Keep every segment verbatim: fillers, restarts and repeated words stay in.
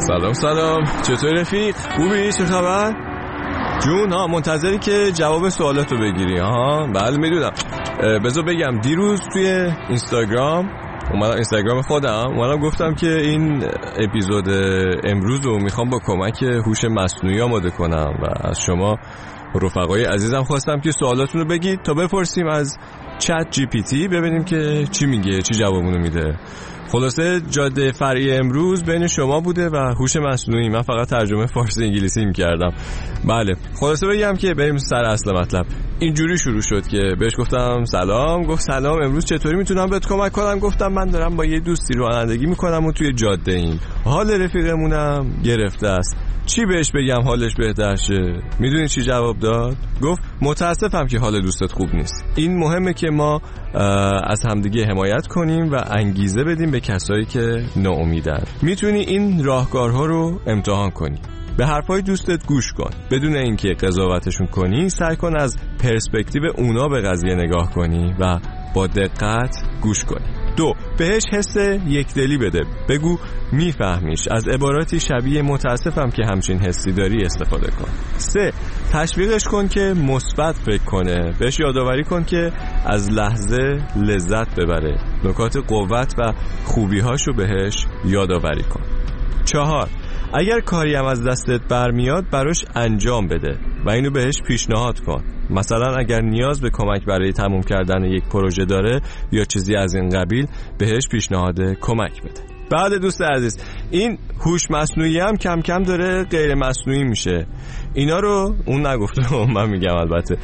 سلام سلام، چطور رفیق؟ خوبی؟ چه خبر؟ جون ها، منتظری که جواب سوالاتو بگیری. ها بله میدونم. بذار بگم دیروز توی اینستاگرام اومدم، اینستاگرام خودم اومدم گفتم که این اپیزود امروز رو میخوام با کمک هوش مصنوعی آماده کنم و از شما رفقای عزیزم خواستم که سوالاتون رو بگید تا بپرسیم از چت جی پی تی ببینیم که چی میگه، چی جوابونو میده. خلاصه جاده فرعی امروز بین شما بوده و هوش مصنوعی. من فقط ترجمه فارسی انگلیسی میکردم. بله خلاصه بگم که بریم سر اصل مطلب. اینجوری شروع شد که بهش گفتم سلام، گفت سلام، امروز چطوری میتونم بهت کمک کنم؟ گفتم من دارم با یه دوستی رانندگی میکنم و توی جاده ایم، حال رفیقمونم گرفته است، چی بهش بگم حالش بهتر شه؟ میدونی چی جواب داد؟ گفت متاسفم که حال دوستت خوب نیست. این مهمه که ما از همدیگه حمایت کنیم و انگیزه بدیم به کسایی که ناامیدن. میتونی این راهکارها رو امتحان کنی. به حرفای دوستت گوش کن، بدون اینکه قضاوتشون کنی. سعی کن از پرسپکتیو اونا به قضیه نگاه کنی و با دقت گوش کنی. دو، بهش حس یکدلی بده. بگو میفهمیش. از عباراتی شبیه متاسفم که همچین حسی داری استفاده کن. سه، تشویقش کن که مثبت فکر کنه. بهش یادآوری کن که از لحظه لذت ببره. نکات قوت و خوبی‌هاشو بهش یادآوری کن. چهار، اگر کاری هم از دستت برمیاد براش انجام بده و اینو بهش پیشنهاد کن. مثلا اگر نیاز به کمک برای تموم کردن یک پروژه داره یا چیزی از این قبیل، بهش پیشنهاد کمک بده. بله دوست عزیز، این هوش مصنوعی هم کم کم داره غیر مصنوعی میشه. اینا رو اون نگفته، من میگم البته.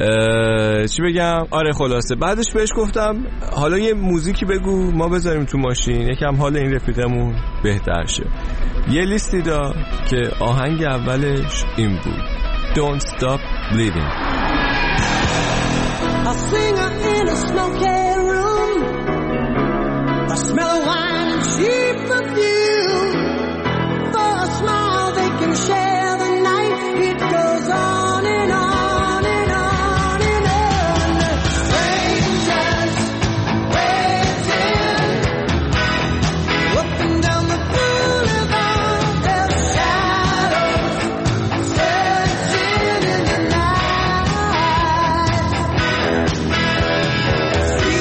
چی بگم؟ آره خلاصه بعدش بهش گفتم حالا یه موزیکی بگو ما بذاریم تو ماشین یکم حال این رفیقمون بهتر شه. یه لیستی دا که آهنگ اولش این بود Don't Stop Believing. A singer in a smoky room, a smell of wine and cheap perfume. For a smile they can share the night. It goes on and on and on and on. Strangers waiting up and down the boulevard. Their shadows stretching in the night.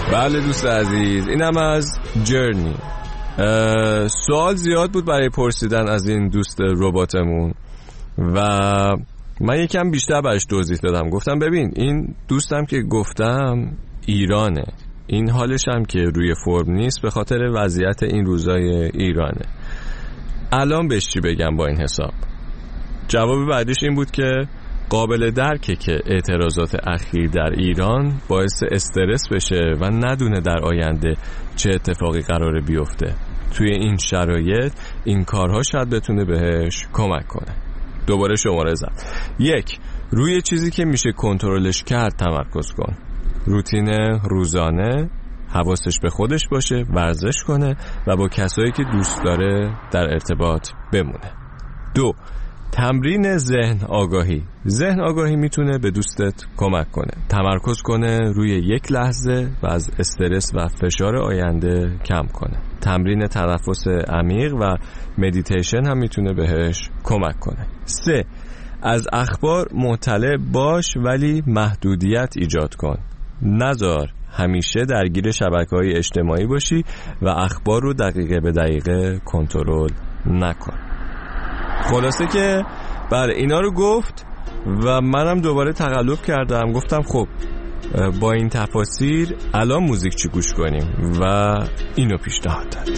بله دوست عزیز، اینم از جرنی. سوال زیاد بود برای پرسیدن از این دوست رباتمون و من یکم بیشتر برش توضیح دادم. گفتم ببین این دوستم که گفتم ایرانه، این حالش هم که روی فرم نیست به خاطر وضعیت این روزای ایرانه. الان بهش چی بگم با این حساب؟ جواب بعدش این بود که قابل درکه که اعتراضات اخیر در ایران باعث استرس بشه و ندونه در آینده چه اتفاقی قراره بیفته. توی این شرایط این کارها شاید بتونه بهش کمک کنه. دوباره شماره زد. یک، روی چیزی که میشه کنترلش کرد تمرکز کن. روتین روزانه، حواسش به خودش باشه، ورزش کنه و با کسایی که دوست داره در ارتباط بمونه. دو، تمرین ذهن آگاهی. ذهن آگاهی میتونه به دوستت کمک کنه تمرکز کنه روی یک لحظه و از استرس و فشار آینده کم کنه. تمرین تنفس عمیق و مدیتیشن هم میتونه بهش کمک کنه. سه، از اخبار مطلع باش ولی محدودیت ایجاد کن. نذار همیشه درگیر شبکه‌های اجتماعی باشی و اخبار رو دقیقه به دقیقه کنترل نکن. خلاصه که بله اینا رو گفت و منم دوباره تقلب کردم. گفتم خب با این تفاصیل الان موزیک چی گوش کنیم و اینو پیشنهاد داد.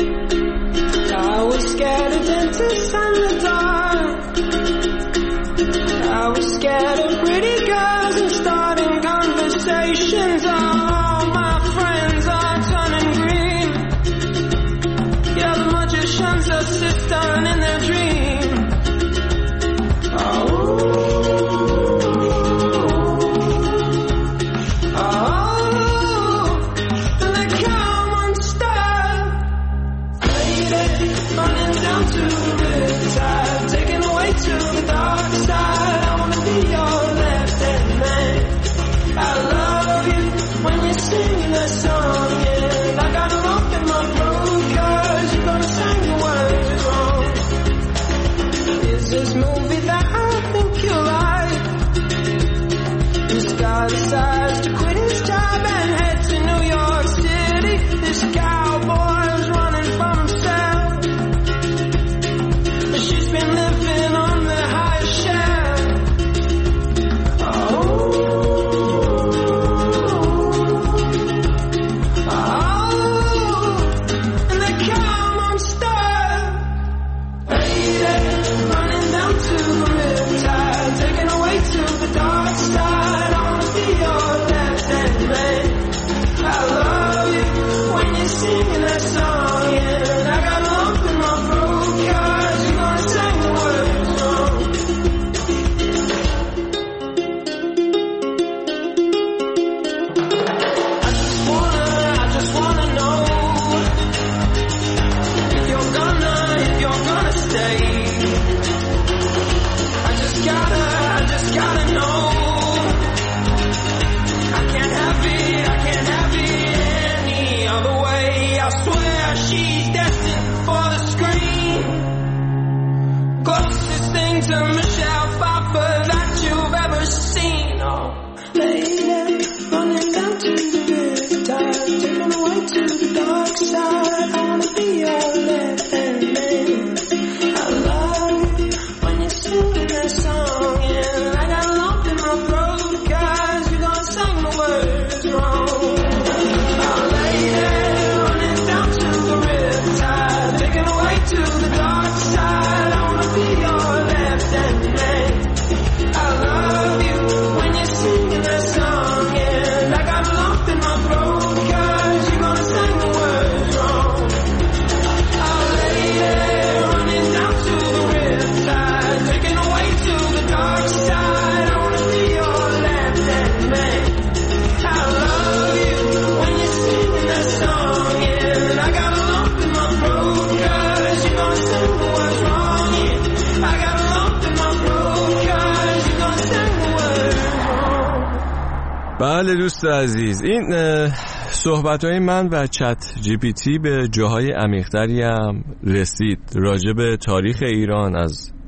بله دوست عزیز، این صحبت‌های من و چت جی پی تی به جاهای عمیق‌تری هم رسید راجع به تاریخ ایران از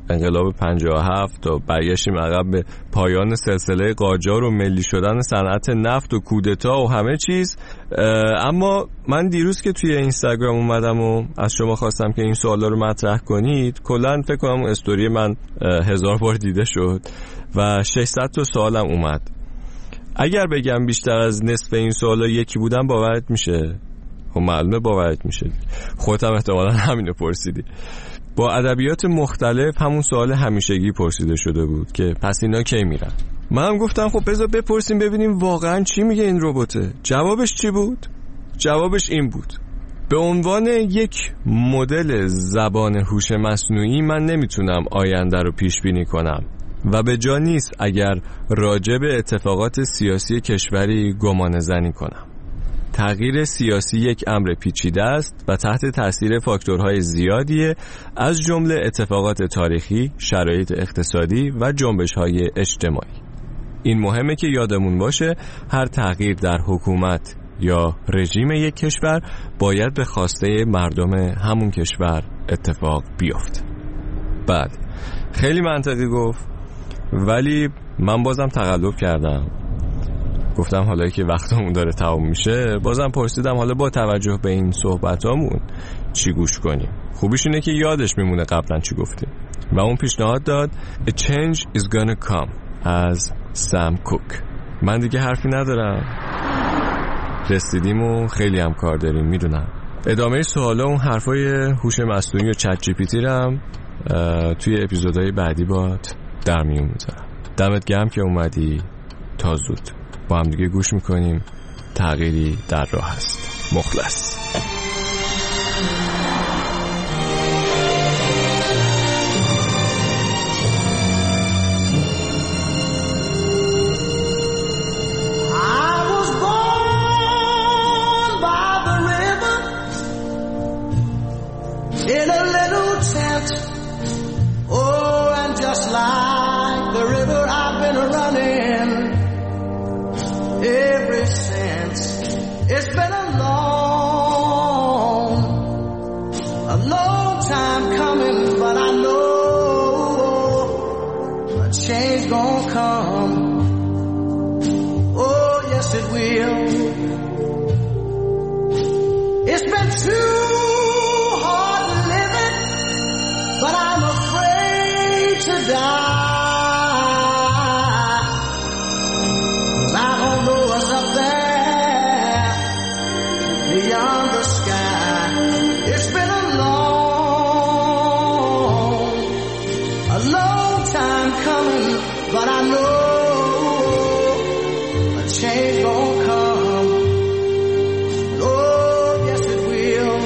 انقلاب پنجاه و هفت تا برگشتیم عقب به پایان سلسله قاجار و ملی شدن صنعت نفت و کودتا و همه چیز. اما من دیروز که توی اینستاگرام اومدم و از شما خواستم که این سوالا رو مطرح کنید، کلا فکر کنم استوری من هزار بار دیده شد و ششصد تا سوالم اومد. اگر بگم بیشتر از نصف این سوالا یکی بودن باورت میشه؟ خب معلومه باورت میشه، خودت هم احتمالاً همینو پرسیدی. با ادبیات مختلف همون سوال همیشگی پرسیده شده بود که پس اینا کی میرن؟ منم گفتم خب بذار بپرسیم ببینیم واقعا چی میگه این رباته. جوابش چی بود؟ جوابش این بود: به عنوان یک مدل زبان هوش مصنوعی من نمیتونم آینده رو پیش بینی کنم و به جا نیست اگر راجع به اتفاقات سیاسی کشوری گمان زنی کنم. تغییر سیاسی یک امر پیچیده است و تحت تاثیر فاکتورهای زیادیه، از جمله اتفاقات تاریخی، شرایط اقتصادی و جنبش‌های اجتماعی. این مهمه که یادمون باشه هر تغییر در حکومت یا رژیم یک کشور باید به خواسته مردم همون کشور اتفاق بیفته. بعد خیلی منطقی گفت، ولی من بازم تقلب کردم. گفتم حالا که وقتمون داره تموم میشه، بازم پرسیدم حالا با توجه به این صحبتامون چی گوش کنیم. خوبیش اینه که یادش میمونه قبلا چی گفتیم و اون پیشنهاد داد A change is gonna come از سم کوک. من دیگه حرفی ندارم، رسیدیم و خیلی هم کار داریم میدونم. ادامه سوالا اون حرفای هوش مصنوعی و چت جی پی تی رم توی اپیزودهای بعدی بات در میون میذارم. دمت گرم که اومدی. تا زود با هم دیگه گوش میکنیم. تغییری در راه است. مخلص. In a little tent, oh, and just like the river I've been running ever since. It's been a long, a long time coming, but I know a change gonna come. Oh, yes it will. It's been too but I'm afraid to die, 'cause I don't know what's up there beyond the sky. It's been a long, a long time coming, but I know a change gonna come. Oh, yes it will.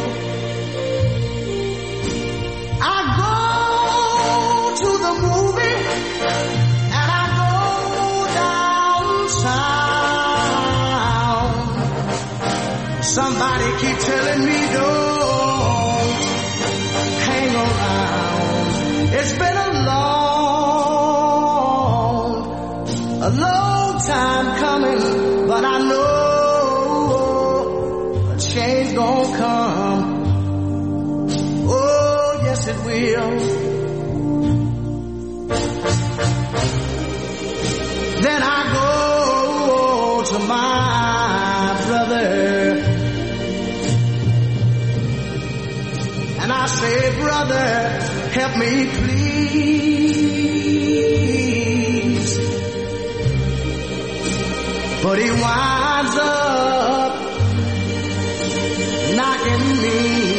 Somebody keep telling me don't hang around. It's been a long, a long time coming, but I know a change gonna come. Oh, yes it will. Then I go to my brother and I say, brother, help me please. But he winds up knocking me